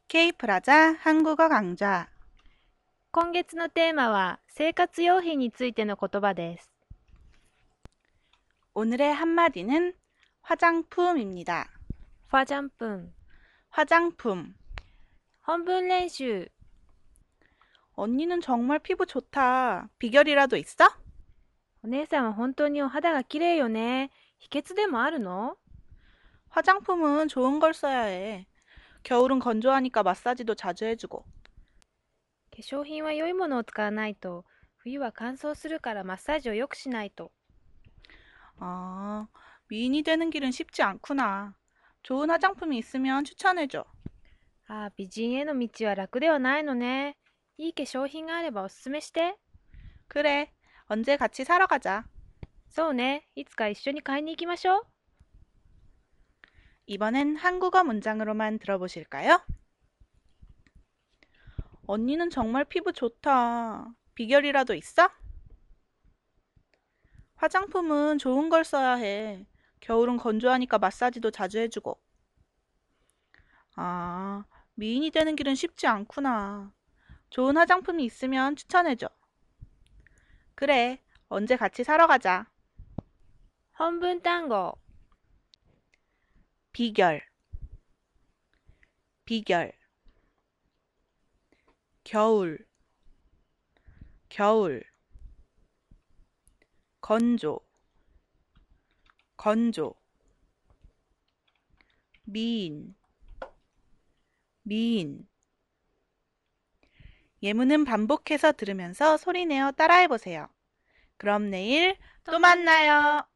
Kプラザ한국어 강좌. 今月のテーマは生活用品についての言葉です。 오늘의 한마디는 화장품입니다. ファジャンプン 화장품. 本文練習 언니는 정말 피부 좋다. 비결이라도 있어? お姉さんは本当にお肌が綺麗よね。秘訣でもあるの？ 화장품은 좋은 걸 써야 해. 겨울은 건조하니까 마사지도 자주 해주고. 化粧品は良いものを使わないと、冬は乾燥するからマッサージをよくしないと。 아, 미인이 되는 길은 쉽지 않구나. 좋은 화장품이 있으면 추천해줘. ああ、美人への道は楽ではないのね。いい化粧品があればおすすめして。 그래, 언제 같이 사러 가자. そうね、いつか一緒に買いに行きましょう。 이번엔 한국어 문장으로만 들어보실까요? 언니는 정말 피부 좋다. 비결이라도 있어? 화장품은 좋은 걸 써야 해. 겨울은 건조하니까 마사지도 자주 해주고. 아, 미인이 되는 길은 쉽지 않구나. 좋은 화장품이 있으면 추천해줘. 그래, 언제 같이 사러 가자. 本文単語 비결, 비결. 겨울, 겨울. 건조, 건조. 미인, 미인. 예문은 반복해서 들으면서 소리내어 따라해보세요. 그럼 내일 또 만나요.